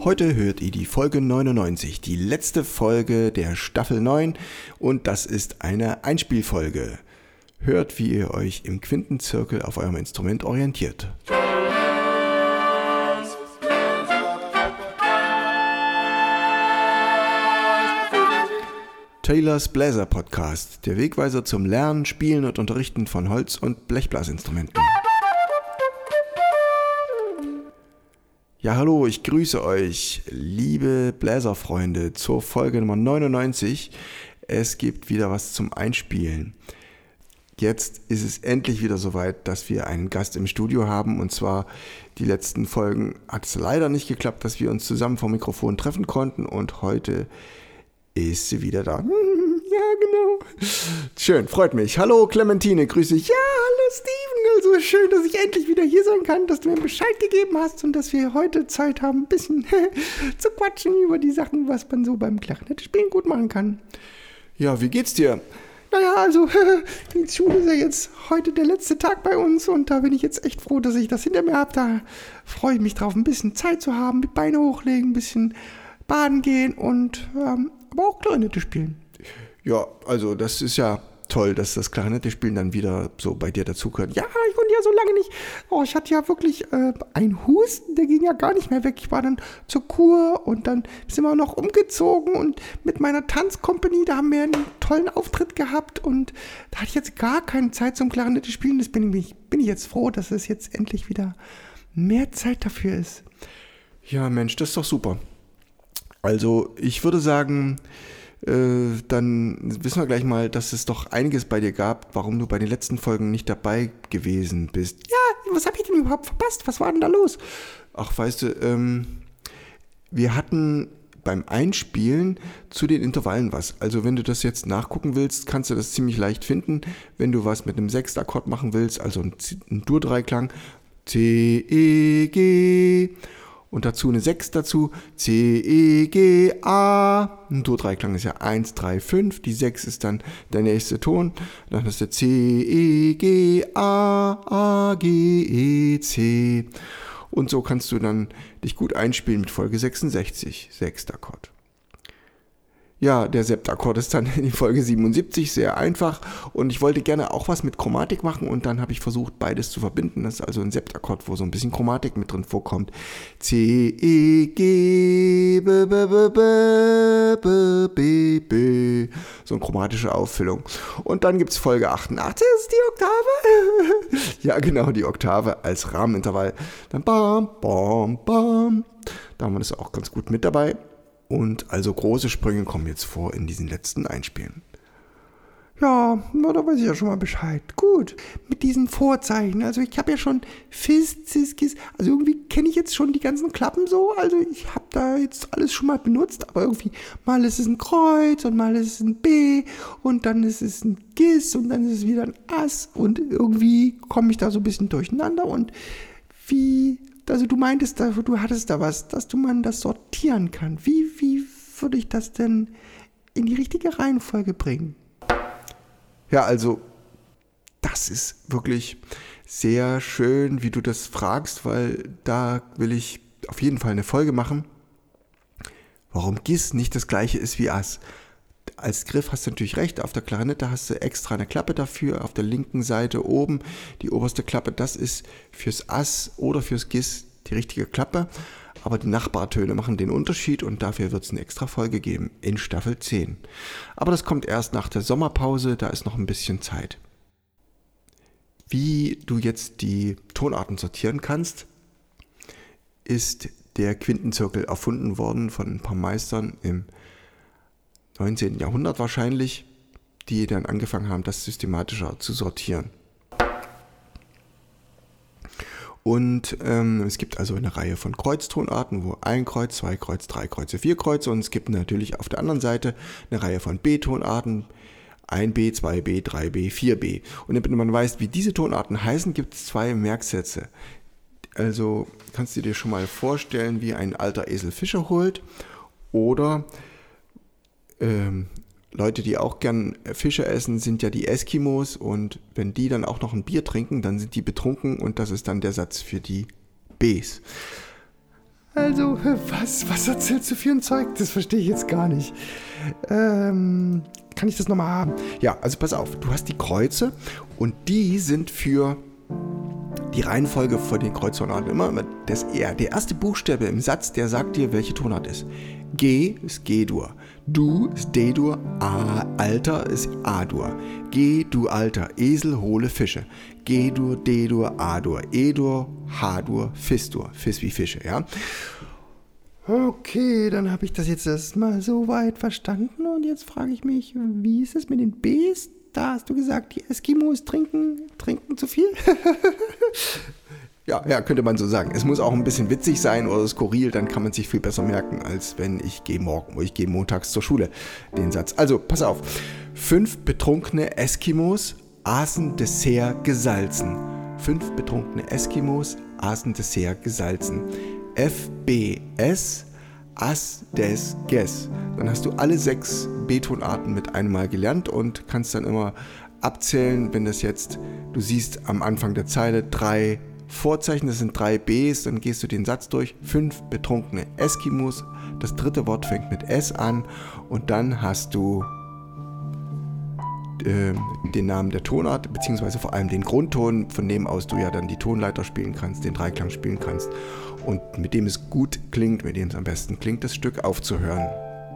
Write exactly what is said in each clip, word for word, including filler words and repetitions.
Heute hört ihr die Folge neunundneunzig, die letzte Folge der Staffel neun, und das ist eine Einspielfolge. Hört, wie ihr euch im Quintenzirkel auf eurem Instrument orientiert. Taylors Bläser Podcast, der Wegweiser zum Lernen, Spielen und Unterrichten von Holz- und Blechblasinstrumenten. Ja, hallo, ich grüße euch, liebe Bläserfreunde, zur Folge Nummer neunundneunzig. Es gibt wieder was zum Einspielen. Jetzt ist es endlich wieder soweit, dass wir einen Gast im Studio haben, und zwar die letzten Folgen hat es leider nicht geklappt, dass wir uns zusammen vor dem Mikrofon treffen konnten, und heute ist sie wieder da. Ja, genau. Schön, freut mich. Hallo Clementine, grüße dich. Ja, hallo Steven. Also schön, dass ich endlich wieder hier sein kann, dass du mir Bescheid gegeben hast und dass wir heute Zeit haben, ein bisschen zu quatschen über die Sachen, was man so beim Klarinettespielen gut machen kann. Ja, wie geht's dir? Naja, also die Schule ist ja jetzt heute der letzte Tag bei uns, und da bin ich jetzt echt froh, dass ich das hinter mir habe. Da freue ich mich drauf, ein bisschen Zeit zu haben, mit Beine hochlegen, ein bisschen baden gehen und ähm, aber auch Klarinette spielen. Ja, also das ist ja toll, dass das Klarinette-Spielen dann wieder so bei dir dazugehört. Ja, ich konnte ja so lange nicht. Oh, ich hatte ja wirklich äh, einen Husten, der ging ja gar nicht mehr weg. Ich war dann zur Kur und dann sind wir noch umgezogen, und mit meiner Tanzcompany, da haben wir einen tollen Auftritt gehabt, und da hatte ich jetzt gar keine Zeit zum Klarinette-Spielen. Das bin ich, bin ich jetzt froh, dass es jetzt endlich wieder mehr Zeit dafür ist. Ja, Mensch, das ist doch super. Also ich würde sagen, äh, dann wissen wir gleich mal, dass es doch einiges bei dir gab, warum du bei den letzten Folgen nicht dabei gewesen bist. Ja, was habe ich denn überhaupt verpasst? Was war denn da los? Ach, weißt du, ähm, wir hatten beim Einspielen zu den Intervallen was. Also wenn du das jetzt nachgucken willst, kannst du das ziemlich leicht finden. Wenn du was mit einem Sechstakkord machen willst, also ein, ein Dur-Dreiklang, C, E, G... Und dazu eine sechs dazu, C, E, G, A. Ein Dur-Dreiklang ist ja eins, drei, fünf. Die sechs ist dann der nächste Ton. Dann hast du C, E, G, A, A, G, E, C. Und so kannst du dann dich gut einspielen mit Folge sechsundsechzig, Sechstakkord. Ja, der Septakkord ist dann in die Folge siebenundsiebzig, sehr einfach, und ich wollte gerne auch was mit Chromatik machen, und dann habe ich versucht, beides zu verbinden. Das ist also ein Septakkord, wo so ein bisschen Chromatik mit drin vorkommt. C, E, G, B, B, B, B, B, B, B. So eine chromatische Auffüllung. Und dann gibt es Folge achtundachtzig, das ist die Oktave. Ja, genau, die Oktave als Rahmenintervall. Dann bam, bam, bam. Da haben wir das auch ganz gut mit dabei. Und also große Sprünge kommen jetzt vor in diesen letzten Einspielen. Ja, na, da weiß ich ja schon mal Bescheid. Gut, mit diesen Vorzeichen. Also ich habe ja schon Fis, Cis, Gis. Also irgendwie kenne ich jetzt schon die ganzen Klappen so. Also ich habe da jetzt alles schon mal benutzt. Aber irgendwie mal ist es ein Kreuz und mal ist es ein B. Und dann ist es ein Gis und dann ist es wieder ein Ass. Und irgendwie komme ich da so ein bisschen durcheinander. Und wie... Also du meintest, du hattest da was, dass du man das sortieren kann. Wie, wie würde ich das denn in die richtige Reihenfolge bringen? Ja, also das ist wirklich sehr schön, wie du das fragst, weil da will ich auf jeden Fall eine Folge machen, warum Gis nicht das gleiche ist wie Ass. Als Griff hast du natürlich recht, auf der Klarinette hast du extra eine Klappe dafür, auf der linken Seite oben, die oberste Klappe, das ist fürs Ass oder fürs Gis die richtige Klappe, aber die Nachbartöne machen den Unterschied, und dafür wird es eine extra Folge geben in Staffel zehn. Aber das kommt erst nach der Sommerpause, da ist noch ein bisschen Zeit. Wie du jetzt die Tonarten sortieren kannst, ist der Quintenzirkel erfunden worden von ein paar Meistern im neunzehnten Jahrhundert wahrscheinlich, die dann angefangen haben, das systematischer zu sortieren. Und ähm, es gibt also eine Reihe von Kreuztonarten, wo ein Kreuz, zwei Kreuz, drei Kreuze, vier Kreuze, und es gibt natürlich auf der anderen Seite eine Reihe von B-Tonarten, ein B, zwei B, drei B, vier B. Und damit man weiß, wie diese Tonarten heißen, gibt es zwei Merksätze. Also kannst du dir schon mal vorstellen, wie ein alter Esel Fische holt, oder ähm, Leute, die auch gern Fische essen, sind ja die Eskimos, und wenn die dann auch noch ein Bier trinken, dann sind die betrunken, und das ist dann der Satz für die Bs. Also, was, was erzählst du für ein Zeug? Das verstehe ich jetzt gar nicht. Ähm, kann ich das nochmal haben? Ja, also pass auf, du hast die Kreuze und die sind für die Reihenfolge von den Kreuztonarten immer das, der erste Buchstabe im Satz, der sagt dir, welche Tonart ist. G ist G-Dur, Du ist D-Dur, A, Alter ist A-Dur, G, Du, Alter, Esel, hole Fische, G-Dur, D-Dur, A-Dur, E-Dur, H-Dur, Fis-Dur, Fis wie Fische, ja. Okay, dann habe ich das jetzt erstmal so weit verstanden und jetzt frage ich mich, wie ist es mit den Bs? Da hast du gesagt, die Eskimos trinken, trinken zu viel? ja, ja, könnte man so sagen. Es muss auch ein bisschen witzig sein oder skurril, dann kann man sich viel besser merken, als wenn ich gehe morgen, ich gehe montags zur Schule, den Satz. Also, pass auf. Fünf betrunkene Eskimos aßen Dessert gesalzen. Fünf betrunkene Eskimos aßen Dessert gesalzen. F B S, As, Des, Ges. Dann hast du alle sechs B-Tonarten mit einmal gelernt und kannst dann immer abzählen, wenn das jetzt, du siehst am Anfang der Zeile drei Vorzeichen, das sind drei Bs, dann gehst du den Satz durch. Fünf betrunkene Eskimos, das dritte Wort fängt mit S an und dann hast du den Namen der Tonart, beziehungsweise vor allem den Grundton, von dem aus du ja dann die Tonleiter spielen kannst, den Dreiklang spielen kannst und mit dem es gut klingt, mit dem es am besten klingt, das Stück aufzuhören.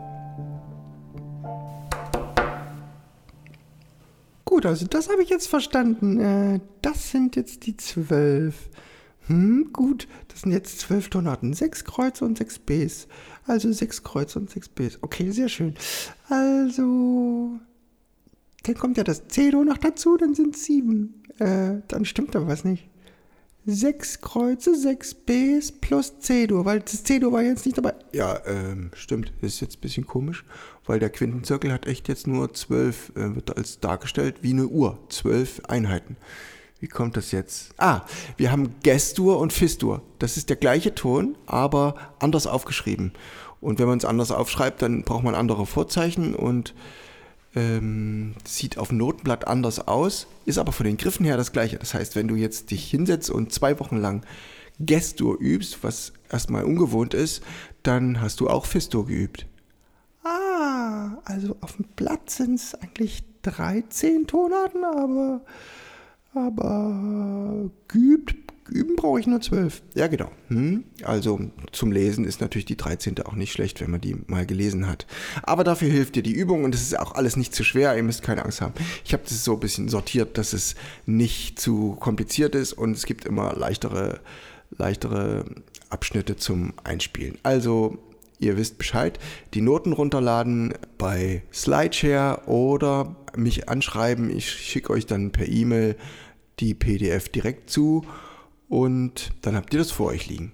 Gut, also das habe ich jetzt verstanden. Äh, das sind jetzt die zwölf. Hm, gut, das sind jetzt zwölf Tonarten. Sechs Kreuze und sechs Bs. Also sechs Kreuze und sechs Bs. Okay, sehr schön. Also... Dann kommt ja das C-Dur noch dazu, dann sind es sieben. Äh, dann stimmt da was nicht. Sechs Kreuze, sechs Bs plus C-Dur, weil das C-Dur war jetzt nicht dabei. Ja, ähm, stimmt. Das ist jetzt ein bisschen komisch, weil der Quintenzirkel hat echt jetzt nur zwölf, äh, wird als dargestellt wie eine Uhr. Zwölf Einheiten. Wie kommt das jetzt? Ah, wir haben Ges-Dur und Fis-Dur. Das ist der gleiche Ton, aber anders aufgeschrieben. Und wenn man es anders aufschreibt, dann braucht man andere Vorzeichen und Ähm, sieht auf dem Notenblatt anders aus, ist aber von den Griffen her das gleiche. Das heißt, wenn du jetzt dich hinsetzt und zwei Wochen lang Ges-Dur übst, was erstmal ungewohnt ist, dann hast du auch Fis-Dur geübt. Ah, also auf dem Blatt sind es eigentlich dreizehn Tonarten, aber, aber geübt, üben brauche ich nur zwölf. Ja, genau. Hm? Also zum Lesen ist natürlich die dreizehnte auch nicht schlecht, wenn man die mal gelesen hat. Aber dafür hilft dir die Übung und es ist auch alles nicht zu schwer, ihr müsst keine Angst haben. Ich habe das so ein bisschen sortiert, dass es nicht zu kompliziert ist und es gibt immer leichtere, leichtere Abschnitte zum Einspielen. Also ihr wisst Bescheid, die Noten runterladen bei Slideshare oder mich anschreiben. Ich schicke euch dann per E-Mail die P D F direkt zu. Und dann habt ihr das vor euch liegen.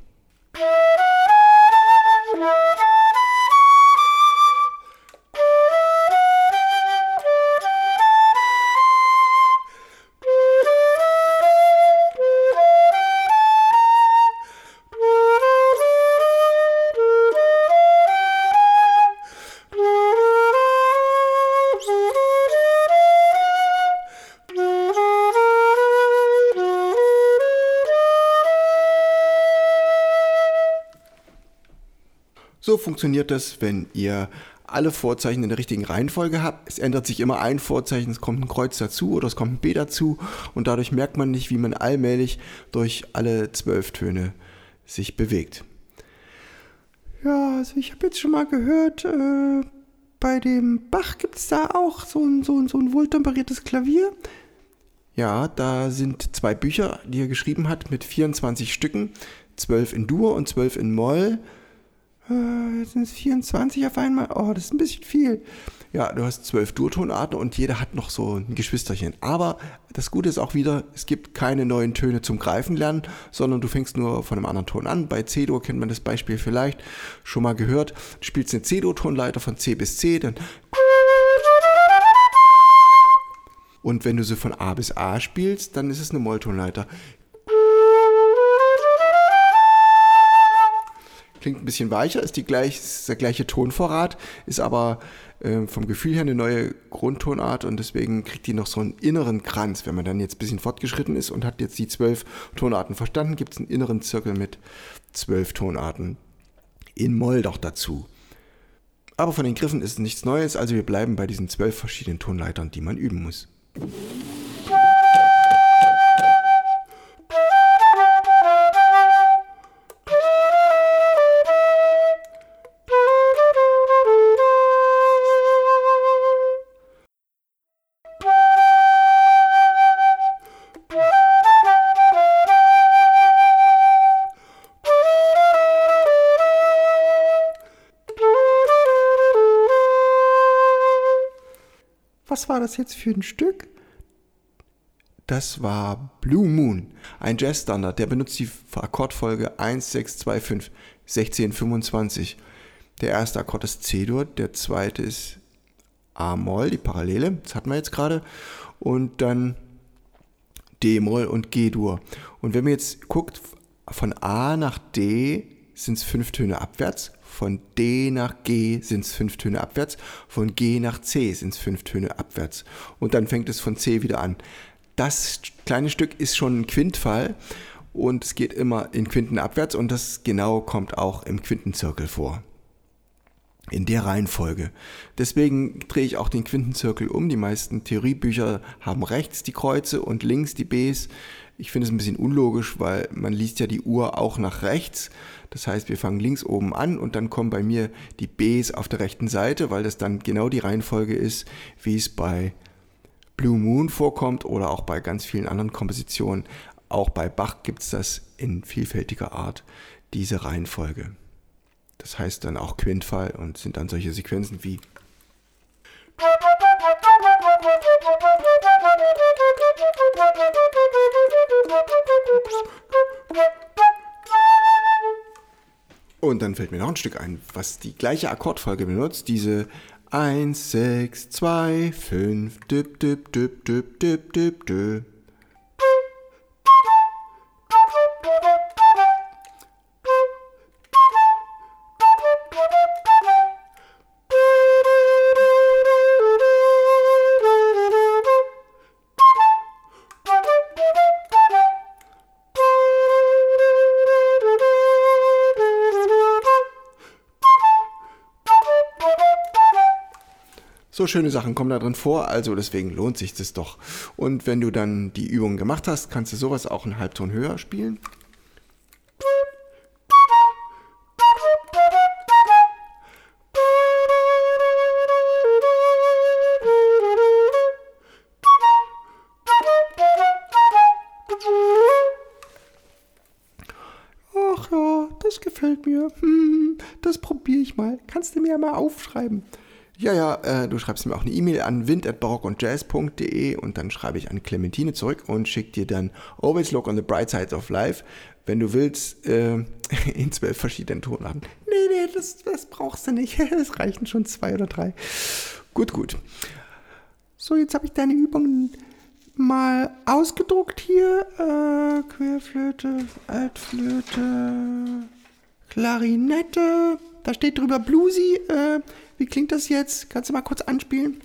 So funktioniert das, wenn ihr alle Vorzeichen in der richtigen Reihenfolge habt. Es ändert sich immer ein Vorzeichen, es kommt ein Kreuz dazu oder es kommt ein B dazu und dadurch merkt man nicht, wie man allmählich durch alle zwölf Töne sich bewegt. Ja, also ich habe jetzt schon mal gehört, äh, bei dem Bach gibt es da auch so ein, so, ein, so ein wohltemperiertes Klavier. Ja, da sind zwei Bücher, die er geschrieben hat mit vierundzwanzig Stücken, zwölf in Dur und zwölf in Moll. Jetzt sind es vierundzwanzig auf einmal. Oh, das ist ein bisschen viel. Ja, du hast zwölf Dur-Tonarten und jeder hat noch so ein Geschwisterchen. Aber das Gute ist auch wieder, es gibt keine neuen Töne zum Greifen lernen, sondern du fängst nur von einem anderen Ton an. Bei C-Dur kennt man das Beispiel vielleicht schon mal gehört. Du spielst eine C-Dur-Tonleiter von C bis C, dann und wenn du sie von A bis A spielst, dann ist es eine Molltonleiter. Klingt ein bisschen weicher, ist, die gleich, ist der gleiche Tonvorrat, ist aber äh, vom Gefühl her eine neue Grundtonart und deswegen kriegt die noch so einen inneren Kranz. Wenn man dann jetzt ein bisschen fortgeschritten ist und hat jetzt die zwölf Tonarten verstanden, gibt es einen inneren Zirkel mit zwölf Tonarten. in Moll noch dazu. Aber von den Griffen ist nichts Neues, also wir bleiben bei diesen zwölf verschiedenen Tonleitern, die man üben muss. Was war das jetzt für ein Stück? Das war Blue Moon, ein Jazzstandard, der benutzt die Akkordfolge eins, sechs, zwei, fünf, sechzehn, fünfundzwanzig. Der erste Akkord ist C-Dur, der zweite ist A-Moll, die Parallele, das hatten wir jetzt gerade, und dann D-Moll und G-Dur. Und wenn man jetzt guckt, von A nach D sind es fünf Töne abwärts, von D nach G sind es fünf Töne abwärts, von G nach C sind es fünf Töne abwärts. Und dann fängt es von C wieder an. Das kleine Stück ist schon ein Quintfall und es geht immer in Quinten abwärts und das genau kommt auch im Quintenzirkel vor. In der Reihenfolge. Deswegen drehe ich auch den Quintenzirkel um. Die meisten Theoriebücher haben rechts die Kreuze und links die Bs. Ich finde es ein bisschen unlogisch, weil man liest ja die Uhr auch nach rechts. Das heißt, wir fangen links oben an und dann kommen bei mir die Bs auf der rechten Seite, weil das dann genau die Reihenfolge ist, wie es bei Blue Moon vorkommt oder auch bei ganz vielen anderen Kompositionen. Auch bei Bach gibt es das in vielfältiger Art, diese Reihenfolge. Das heißt dann auch Quintfall und sind dann solche Sequenzen wie und dann fällt mir noch ein Stück ein, was die gleiche Akkordfolge benutzt, diese eins, sechs, zwei, fünf, düb, düb, düb, düb, düb, düb, düb. So schöne Sachen kommen da drin vor, also deswegen lohnt sich das doch. Und wenn du dann die Übungen gemacht hast, kannst du sowas auch einen Halbton höher spielen. Ach ja, das gefällt mir. Hm, das probiere ich mal. Kannst du mir ja mal aufschreiben. Ja, ja, äh, du schreibst mir auch eine E-Mail an wind at barock und jazz punkt de und dann schreibe ich an Clementine zurück und schicke dir dann Always Look on the Bright Side of Life, wenn du willst, äh, in zwölf verschiedenen Tonarten. Nee, nee, das, das brauchst du nicht. Es reichen schon zwei oder drei. Gut, gut. So, jetzt habe ich deine Übungen mal ausgedruckt hier. Äh, Querflöte, Altflöte, Klarinette. Da steht drüber Bluesy. Äh, wie klingt das jetzt? Kannst du mal kurz anspielen?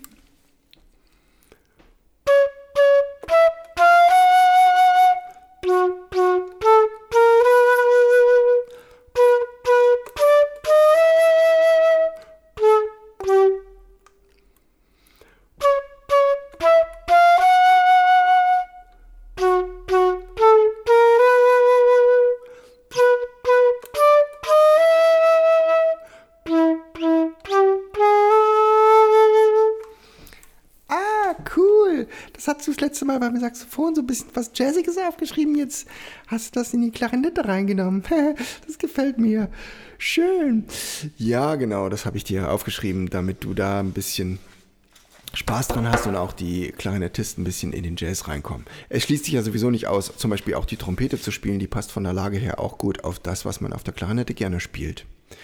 Das hast du das letzte Mal beim Saxophon so ein bisschen was Jazziges aufgeschrieben. Jetzt hast du das in die Klarinette reingenommen. Das gefällt mir. Schön. Ja, genau, das habe ich dir aufgeschrieben, damit du da ein bisschen Spaß dran hast und auch die Klarinettisten ein bisschen in den Jazz reinkommen. Es schließt sich ja sowieso nicht aus, zum Beispiel auch die Trompete zu spielen. Die passt von der Lage her auch gut auf das, was man auf der Klarinette gerne spielt.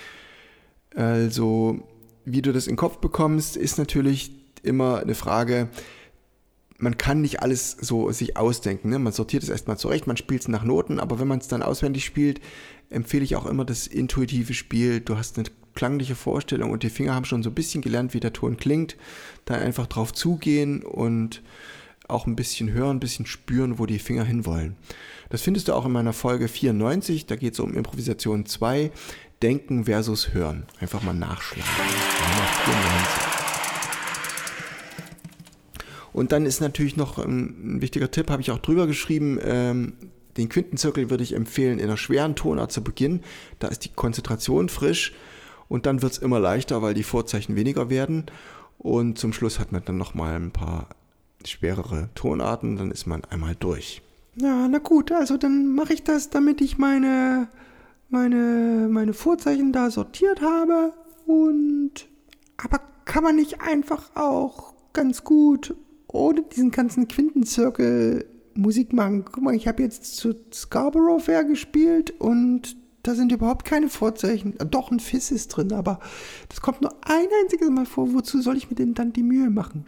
Also, wie du das in den Kopf bekommst, ist natürlich immer eine Frage. Man kann nicht alles so sich ausdenken. Ne? Man sortiert es erstmal zurecht, man spielt es nach Noten, aber wenn man es dann auswendig spielt, empfehle ich auch immer das intuitive Spiel. Du hast eine klangliche Vorstellung und die Finger haben schon so ein bisschen gelernt, wie der Ton klingt. Dann einfach drauf zugehen und auch ein bisschen hören, ein bisschen spüren, wo die Finger hinwollen. Das findest du auch in meiner Folge vierundneunzig, da geht es um Improvisation zwei. Denken versus Hören. Einfach mal nachschlagen. Nummer vierundneunzig. Und dann ist natürlich noch ein, ein wichtiger Tipp, habe ich auch drüber geschrieben, ähm, den Quintenzirkel würde ich empfehlen, in einer schweren Tonart zu beginnen. Da ist die Konzentration frisch und dann wird es immer leichter, weil die Vorzeichen weniger werden. Und zum Schluss hat man dann nochmal ein paar schwerere Tonarten, dann ist man einmal durch. Ja, na gut, also dann mache ich das, damit ich meine, meine, meine Vorzeichen da sortiert habe. Und aber kann man nicht einfach auch ganz gut ohne diesen ganzen Quintenzirkel Musik machen? Guck mal, ich habe jetzt zu Scarborough Fair gespielt und da sind überhaupt keine Vorzeichen. Doch, ein Fiss ist drin, aber das kommt nur ein einziges Mal vor. Wozu soll ich mir denn dann die Mühe machen?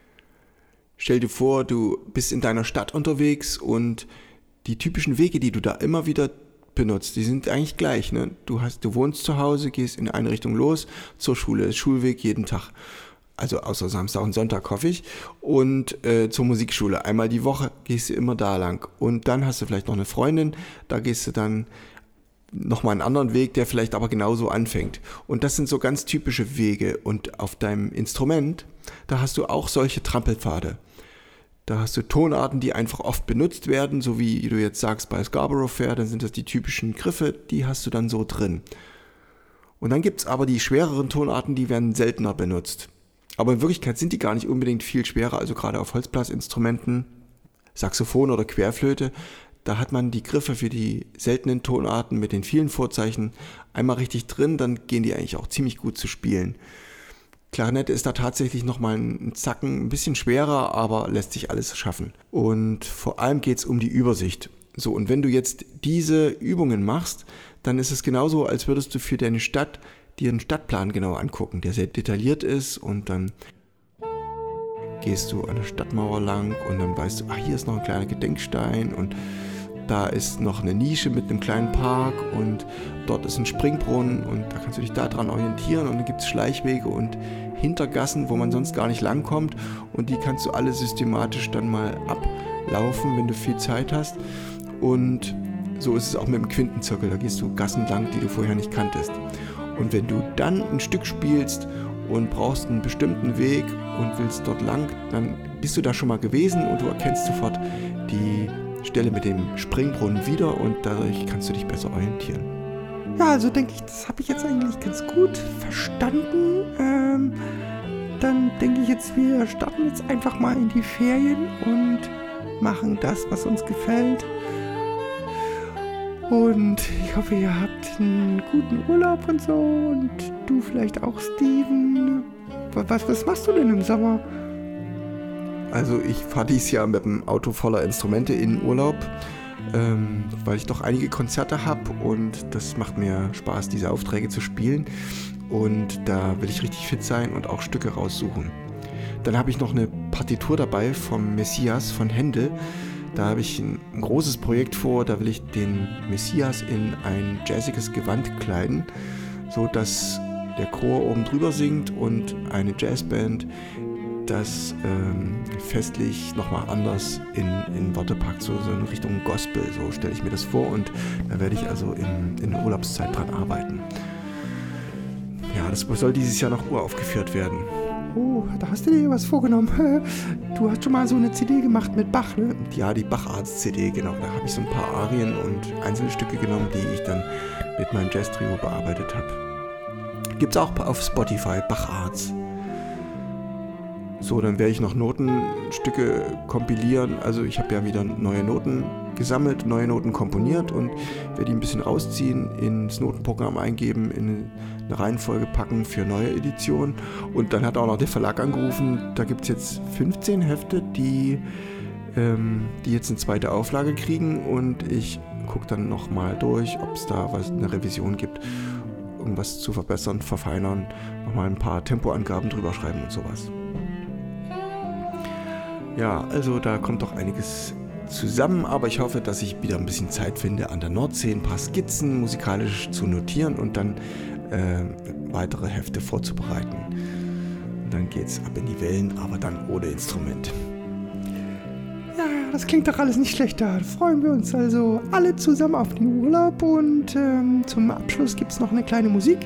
Stell dir vor, du bist in deiner Stadt unterwegs und die typischen Wege, die du da immer wieder benutzt, die sind eigentlich gleich. Ne? Du hast, du wohnst zu Hause, gehst in eine Richtung los, zur Schule, Schulweg jeden Tag. Also außer Samstag und Sonntag hoffe ich. Und äh, zur Musikschule. Einmal die Woche gehst du immer da lang. Und dann hast du vielleicht noch eine Freundin, da gehst du dann nochmal einen anderen Weg, der vielleicht aber genauso anfängt. Und das sind so ganz typische Wege. Und auf deinem Instrument, da hast du auch solche Trampelpfade. Da hast du Tonarten, die einfach oft benutzt werden, so wie du jetzt sagst bei Scarborough Fair, dann sind das die typischen Griffe, die hast du dann so drin. Und dann gibt es aber die schwereren Tonarten, die werden seltener benutzt. Aber in Wirklichkeit sind die gar nicht unbedingt viel schwerer, also gerade auf Holzblasinstrumenten, Saxophon oder Querflöte, da hat man die Griffe für die seltenen Tonarten mit den vielen Vorzeichen einmal richtig drin, dann gehen die eigentlich auch ziemlich gut zu spielen. Klarinette ist da tatsächlich nochmal ein Zacken, ein bisschen schwerer, aber lässt sich alles schaffen. Und vor allem geht es um die Übersicht. So, und wenn du jetzt diese Übungen machst, dann ist es genauso, als würdest du für deine Stadt dir einen Stadtplan genau angucken, der sehr detailliert ist und dann gehst du an der Stadtmauer lang und dann weißt du, ach, hier ist noch ein kleiner Gedenkstein und da ist noch eine Nische mit einem kleinen Park und dort ist ein Springbrunnen und da kannst du dich da dran orientieren und dann gibt es Schleichwege und Hintergassen, wo man sonst gar nicht langkommt und die kannst du alle systematisch dann mal ablaufen, wenn du viel Zeit hast. Und so ist es auch mit dem Quintenzirkel, da gehst du Gassen lang, die du vorher nicht kanntest. Und wenn du dann ein Stück spielst und brauchst einen bestimmten Weg und willst dort lang, dann bist du da schon mal gewesen und du erkennst sofort die Stelle mit dem Springbrunnen wieder und dadurch kannst du dich besser orientieren. Ja, also denke ich, das habe ich jetzt eigentlich ganz gut verstanden. Ähm, dann denke ich jetzt, wir starten jetzt einfach mal in die Ferien und machen das, was uns gefällt. Und ich hoffe, ihr habt einen guten Urlaub und so. Und du vielleicht auch, Steven. Was, was machst du denn im Sommer? Also ich fahre dieses Jahr mit einem Auto voller Instrumente in Urlaub, ähm, weil ich doch einige Konzerte habe und das macht mir Spaß, diese Aufträge zu spielen. Und da will ich richtig fit sein und auch Stücke raussuchen. Dann habe ich noch eine Partitur dabei vom Messias von Händel. Da habe ich ein, ein großes Projekt vor, da will ich den Messias in ein jazziges Gewand kleiden, so dass der Chor oben drüber singt und eine Jazzband das ähm, festlich nochmal anders in, in Worte packt, so, so in Richtung Gospel, so stelle ich mir das vor und da werde ich also in, in der Urlaubszeit dran arbeiten. Ja, das soll dieses Jahr noch uraufgeführt werden. Oh, da hast du dir was vorgenommen. Du hast schon mal so eine C D gemacht mit Bach, ne? Ja, die Bach-Arts-C D, genau. Da habe ich so ein paar Arien und Einzelstücke genommen, die ich dann mit meinem Jazz-Trio bearbeitet habe. Gibt's auch auf Spotify, Bach-Arts. So, dann werde ich noch Notenstücke kompilieren. Also ich habe ja wieder neue Noten gesammelt, neue Noten komponiert und werde die ein bisschen rausziehen, ins Notenprogramm eingeben, in eine Reihenfolge packen für neue Editionen. Und dann hat auch noch der Verlag angerufen, da gibt es jetzt fünfzehn Hefte, die, ähm, die jetzt eine zweite Auflage kriegen und ich gucke dann nochmal durch, ob es da was, eine Revision gibt, irgendwas zu verbessern, verfeinern, nochmal ein paar Tempoangaben drüber schreiben und sowas. Ja, also da kommt doch einiges zusammen, aber ich hoffe, dass ich wieder ein bisschen Zeit finde, an der Nordsee ein paar Skizzen musikalisch zu notieren und dann äh, weitere Hefte vorzubereiten. Und dann geht's ab in die Wellen, aber dann ohne Instrument. Ja, das klingt doch alles nicht schlecht. Da freuen wir uns also alle zusammen auf den Urlaub. Und ähm, zum Abschluss gibt es noch eine kleine Musik.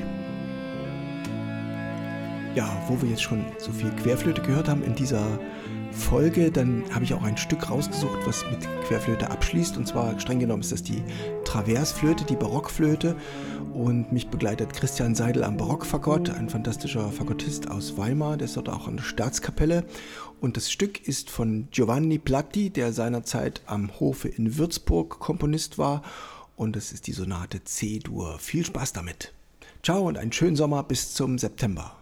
Ja, wo wir jetzt schon so viel Querflöte gehört haben in dieser Folge, dann habe ich auch ein Stück rausgesucht, was mit Querflöte abschließt. Und zwar, streng genommen, ist das die Traversflöte, die Barockflöte. Und mich begleitet Christian Seidel am Barockfagott, ein fantastischer Fagottist aus Weimar. Der ist dort auch an der Staatskapelle. Und das Stück ist von Giovanni Platti, der seinerzeit am Hofe in Würzburg Komponist war. Und das ist die Sonate C-Dur. Viel Spaß damit. Ciao und einen schönen Sommer bis zum September.